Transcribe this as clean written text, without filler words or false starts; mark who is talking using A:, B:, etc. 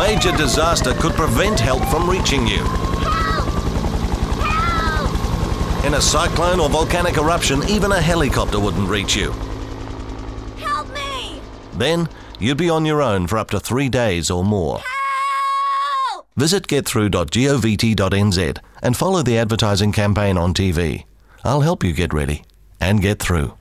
A: major disaster could prevent help from reaching you. In a cyclone or volcanic eruption, even a helicopter wouldn't reach you.
B: Help me!
A: Then, you'd be on your own for up to 3 days or more.
B: Help!
A: Visit getthrough.govt.nz and follow the advertising campaign on TV. I'll help you get ready and get through.